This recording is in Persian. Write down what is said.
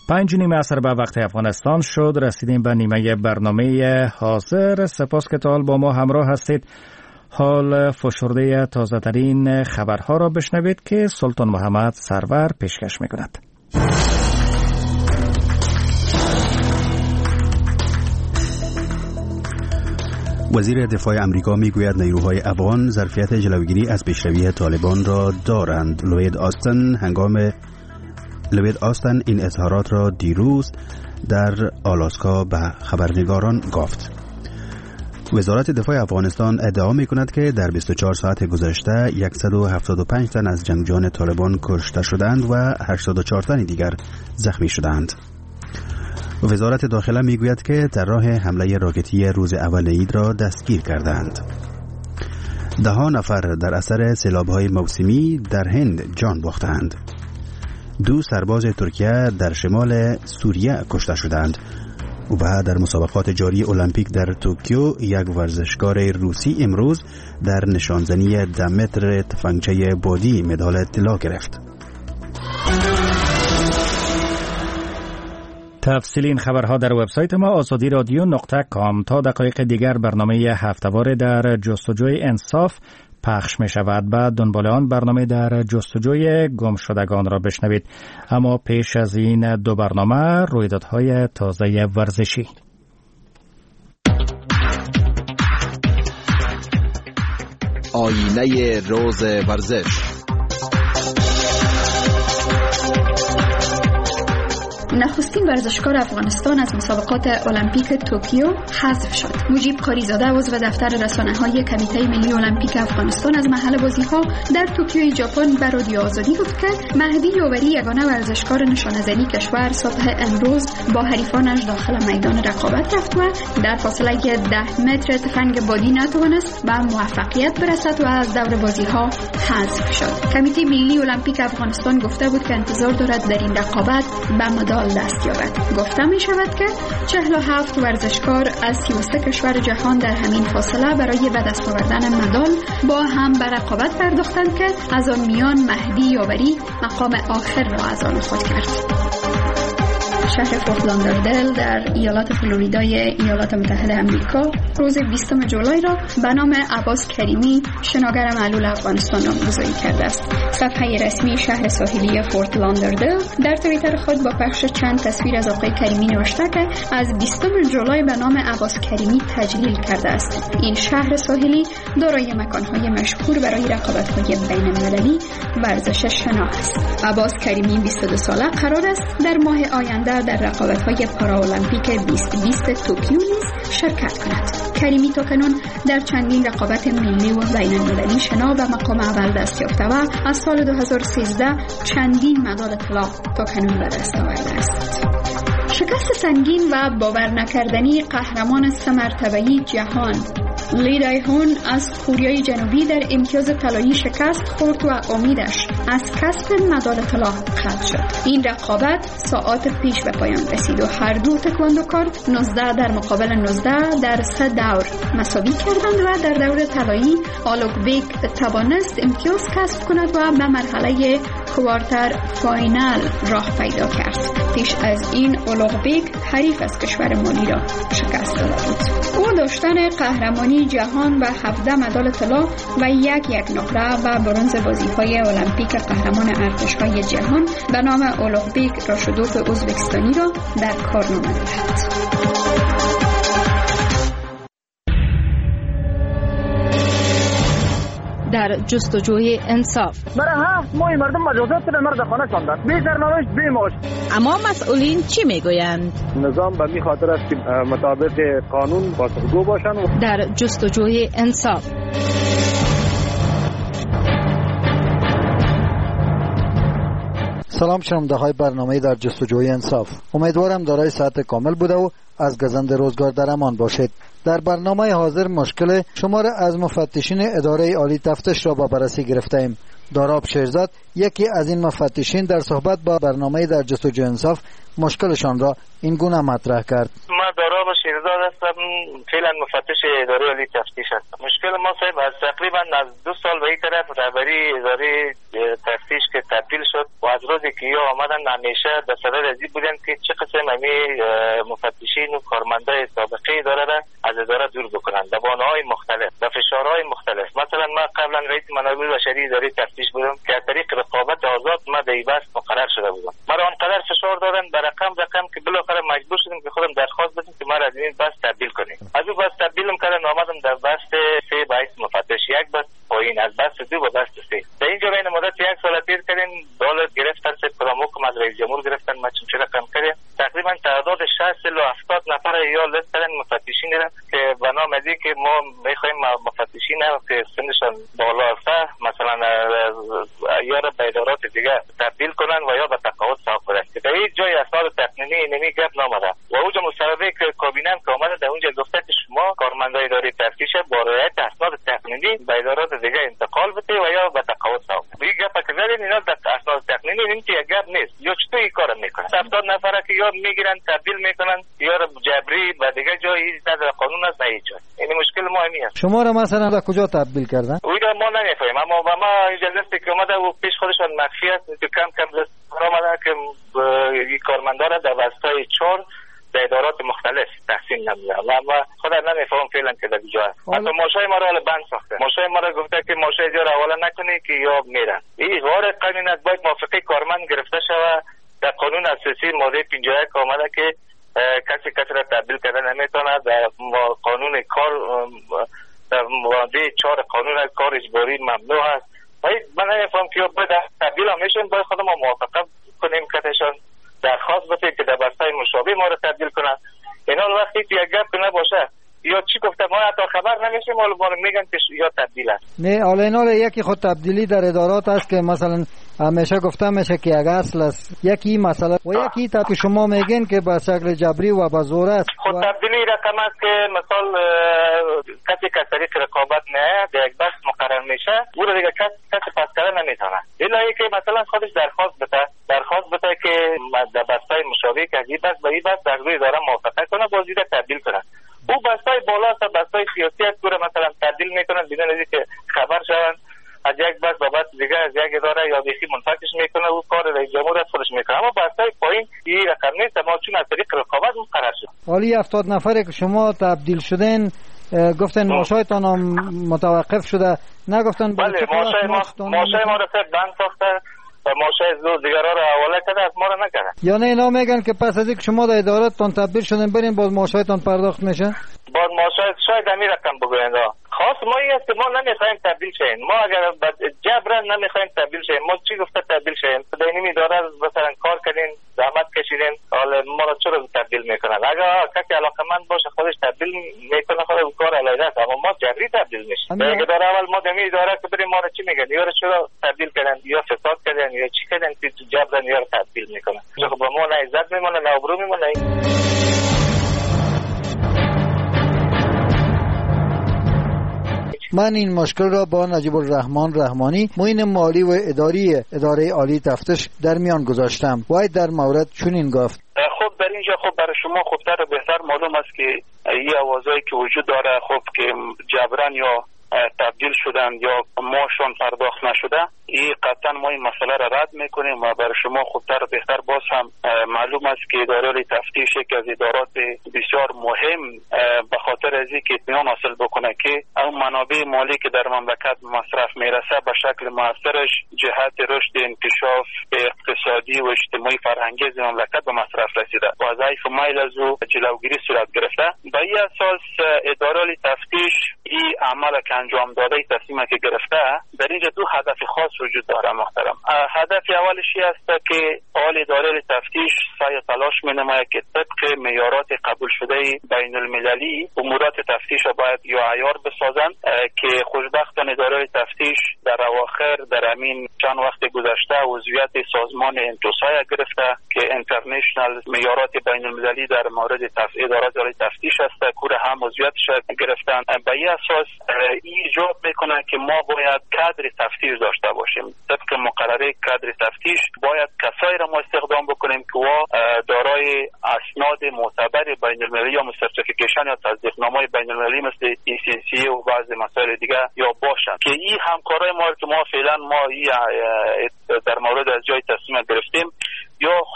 5:30 عصر به وقت افغانستان شد. رسیدیم به نیمه برنامه حاضر. سپاس که تا حال با ما همراه هستید. حال فشرده تازه ترین خبرها را بشنوید که سلطان محمد سرور پیشکش می کند. وزیر دفاع امریکا میگوید نیروهای افغان ظرفیت جلوگیری از پیشروی طالبان را دارند. لوید آستن این اظهارات را دیروز در آلاسکا به خبرنگاران گفت. وزارت دفاع افغانستان ادعا می کند که در 24 ساعت گذشته 175 تن از جنگجویان طالبان کشته شدند و 84 تن دیگر زخمی شدند. وزارت داخله می گوید که در راه حمله راکتی روز اول عید را دستگیر کردند. 10 نفر در اثر سیلاب‌های موسمی در هند جان باختند. 2 سرباز ترکیه در شمال سوریه کشته شدند. و بعد در مسابقات جاری المپیک در توکیو یک ورزشکار روسی امروز در نشانزنی 10 متر تفنگچه بادی مدال طلا گرفت. تفصیل این خبرها در وبسایت ما azadi.radio.com. تا دقایق دیگر برنامه هفته‌واره در جستجوی انصاف پخش می شود. بعد دنبال آن برنامه در جستجوی گمشدگان را بشنوید. اما پیش از این دو برنامه رویدادهای تازه ورزشی. آینه روز ورزش. نخستین ورزشکار افغانستان از مسابقات المپیک توکیو حذف شد. مجیب قاریزاده عضو دفتر رسانه‌های کمیته ملی المپیک افغانستان از محل بازی‌ها در توکیو ژاپن به رادیو آزادی گفت که مهدی یاوری یگانه ورزشکار نشانه‌زنی کشور صبح امروز با حریفانش داخل میدان رقابت رفت و در فاصله 10 متر تفنگ بادی نتوانست به موفقیت برسد و از دور بازی‌ها حذف شد. کمیته ملی المپیک افغانستان گفته بود که انتظار دارد در این رقابت به مدال دست یابد. گفته می شود که 47 ورزشکار از 33 کشور جهان در همین فاصله برای به دست آوردن مدال با هم به رقابت پرداختند که از آن میان مهدی یاوری مقام آخر را از آن خود کرد. شهر فورت لاندردل در ایالات فلوریدای ایالات متحده آمریکا روز 20 جولای را به نام عباس کریمی شناگر معلول افغانستان نامگذاری کرده است. صفحه رسمی شهر ساحلی فورت لاندردل در توییتر خود با پخش چند تصویر از آقای کریمی نوشته که از 20 جولای به نام عباس کریمی تجلیل کرده است. این شهر ساحلی دارای مکان‌های مشهور برای رقابت‌های بین‌المللی ورزش شنا است. عباس کریمی 22 ساله قرار است در ماه آینده در رقابت‌های پارالمپیک 2020 توکیو نیز شرکت کند. کریمی تاکنون در چندین رقابت ملی و بین‌المللی شنا به مقام اول دست یافته و از سال 2013 چندین مدال طلا تاکنون به دست آورده است. شکست سنگین و باور نکردنی قهرمان 3 مرتبه‌ای جهان لی دای هون از کوریای جنوبی در امتیاز طلایی شکست خورد و امیدش از کسب مدال طلا قطع شد. این رقابت ساعات پیش به پایان رسید و هر دو تکواندوکار 19 در مقابل 19 در 3 دور مساوی کردند و در دور طلایی آلوگبیک توانست امتیاز کسب کند و به مرحله کوارتر فاینال راه پیدا کرد. پیش از این آلوگبیک حریف از کشور مالی را شکست داده بود. او داشتن قهرمانی جهان و 17 مدال طلا و یک نقره و برنز بازی‌های المپیک قهرمان ارتش‌های جهان به نام اولوگبیک راشدوف ازبکستانی را در کارنامه دارد. در جستجوی انصاف برای 7 ماه مردم مجازات به مرد خانه کندند، بی سرنوشت بی معاش. اما مسئولین چی میگویند؟ نظام به این خاطر است که مطابق قانون پاسخگو باشند. در جستجوی انصاف سلام، شنونده های برنامه در جستجوی انصاف. امیدوارم دارای صحت کامل بوده و از گزند روزگار در امان باشید. در برنامه حاضر مشکل شماره از مفتشین اداره عالی تفتیش را با بررسی گرفتیم. داراب شیرزاد یکی از این مفتشین در صحبت با برنامه در جستجوی انصاف مشکلشان را این گونه مطرح کرد. ما داراب شیرزاد هستم، فعلا مفتش اداره عالی تفتیش هستم. مشکل ما صاحب از تقریبا از 2 سال به این طرف رهبری اداره تفتیش که تبدیل شد و از روزی که یا آمدن همیشه به صدد ازی بودن که چه قسم همی مفتشین و کارمندای سابقه اداره را از اداره دور بکنند به بهانه‌های مختلف، به فشارهای مختلف. مثلا ما قبلا رئیس منابع بشری اداره تفتیش بودم که از طریق رقابت آزاد ما به این بحث مقرر شده بودم. ما را آنقدر فشار دادن به رقم که بالاخره مجبور شدیم که خودم درخواست بدیم که ما را از این بحث تبدیل کنیم. از اون بحث تبدیلم کردن آمدم در بحث 3 بحث مفتش، یک بحث پایین از بحث 2 به بحث 3. در اینجا بین مدت 1 سال تیر کردیم. دولت گرفتن سه پراموکم از رئیس جمهور گرفتن، ما چون رقم کردیم تقریبا تعداد 60 الی 70 نفر یا لیست کردن مفتشین که به نام ازی که ما میخوایم مفتشین که سنشان بالا است مثلا یا به ادارات دیگه تبدیل کنن و یا به تقاعد ساق کنن. در این جای اسناد تقنینی نمی گپ نامده و اونجا مصوبه که کابینه که آمده در اونجا گفته که شما کارمندای اداره تفتیش با رعایت اسناد تقنینی به ادارات دیگه انتقال بده و یا به تقاعد ساق. این گپ که زدین اینا اسناد تقنینی این که گپ نیست. یا چطور این کار میکنن؟ 70 نفر که یا میگیرن تبدیل میکنن یا جبری به دیگه جای هیچ در قانون است نه هیچ. این مشکل مهمی است. شما را مثلا در کجا تبدیل کردن؟ اویدا ما نمیفهمیم، اما با ما اینجا لیستی که اومده و پیش خودشان مخفی است که کم لیست آمده که این کارمندا را در وسطای 4 در ادارات مختلف تقسیم نمیده و ما خود نمیفهم فعلا که در کجا است. حتی ماشای ما را بند ساخته. ماشای ما را گفته که ماشای دیگر حواله نکنی که یا میرن. این غیر قانونی است، باید موافقه کارمند گرفته شود. در قانون اساسی ماده 51 آمده که کسی را تبدیل کردن نمیتونه. در قانون کار در ماده 4 قانون کار اجباری ممنوع است. من نمیفهم که باید تبدیل هم میشن، باید خودم موافقه کنیم کتشان درخواست بده که در بستای مشابه ما رو تبدیل کنن. اینا وقتی که یک گپ نباشه یا چی گفته ما حتی خبر نمیشیم حالا ما میگن که یا تبدیل است. نه حالا اینا یکی خود تبدیلی در ادارات است که مثلا همیشه گفته میشه که یک اصل است، یکی مثلا و یکی تا که شما میگین که به شکل جبری و به زور است. خود تبدیلی رقم است که مثلا کسی که طریق رقابت نه در یک بحث مقرر میشه او رو دیگه کسی پس کردن نمیتونه. الا که مثلا خودش درخواست بده که در بستای مشابه که این بحث به این بحث در روی اداره موافقت کنه بازیده تبدیل کنه. او بستای بالا است، بستای سیاسی است، گوره مثلا تبدیل میکنن بدون از اینکه خبر شون از یک بس بابت دیگه از یک اداره یا بیخی منفکش میکنه و کار رئیس جمهور خودش میکنه. اما بستای پایین این رقم نیست، ما چون از طریق رقابت مقرر شد. حالی 70 نفری که شما تبدیل شدین گفتن ماشایتان هم متوقف شده، نگفتن بله ماشای ما رو بند ساخته و ماشای زور دیگرها رو حواله کرده، از ما رو نکرده. یا نه اینا میگن که پس از اینکه شما در اداراتتان تبدیل شدین برین باز ماشایتان پرداخت میشه؟ باز ماشای شاید همین رقم بگویند. خاص ما این است که ما نمیخوایم تبدیل شیم. ما اگر جبران نمیخوایم تبدیل شیم. ما چی گفته تبدیل شیم؟ در این اداره مثلا کار کردین، زحمت کشیدین، حالا ما رو چرا تبدیل میکنن؟ اگر کسی علاقمند باشه خودش تبدیل میکنه، خود کار علیه است. اما ما جبری تبدیل میشیم. در اداره اول ما در این اداره که بریم ما رو چی میگن؟ یا چرا تبدیل کردن؟ یا فساد کردن یا چی کردن که جبران یا تبدیل میکنن؟ خب ما نه عزت میمونه نه ابرو میمونه. من این مشکل را با نجیب الرحمن رحمانی معین مالی و اداری اداره عالی تفتیش در میان گذاشتم. وای در مورد چنین گفت: خب در اینجا خب برای شما خوبتر و بهتر معلوم است که این آوازهایی که وجود داره خب که جبران یا تبدیل شدن یا ماشون پرداخت نشده، این قطعا ما این مسئله را رد میکنیم و برای شما خوبتر و بهتر باز هم معلوم است که اداره تفتیش یک از ادارات بسیار مهم به خاطر از اینکه اطمینان حاصل بکنه که اون منابع مالی که در مملکت مصرف میرسه به شکل موثرش جهت رشد انکشاف اقتصادی و اجتماعی فرهنگی مملکت به مصرف رسیده و ضعیف مایل از او جلوگیری صورت گرفته. به این اساس اداره تفتیش این عمل که انجام داده تصمیمی که گرفته در اینجا 2 هدف خاص وجود داره محترم. هدف اولش است که حال اداره تفتیش سعی تلاش می‌نماید که طبق معیارات قبول شده بین المللی امورات تفتیش را باید یا عیار بسازند که خوشبختانه اداره تفتیش در اواخر در همین چند وقت گذشته عضویت سازمان انتوسای گرفته که اینترنشنال معیارات بین المللی در مورد ادارات تفتیش است، کور هم عضویتش گرفتن. به این اساس ایجاب میکنه که ما باید کادر تفتیش داشته باشیم. طبق مقرره کادر تفتیش باید کسایی را ما استخدام بکنیم که دارای اسناد معتبر بین المللی یا سرتیفیکیشن یا تصدیقنامه بین المللی مثل ECC و بعضی مسائل دیگه یا باشن که این همکارای ما که ما فعلا در مورد از جای تصمیم گرفتیم یا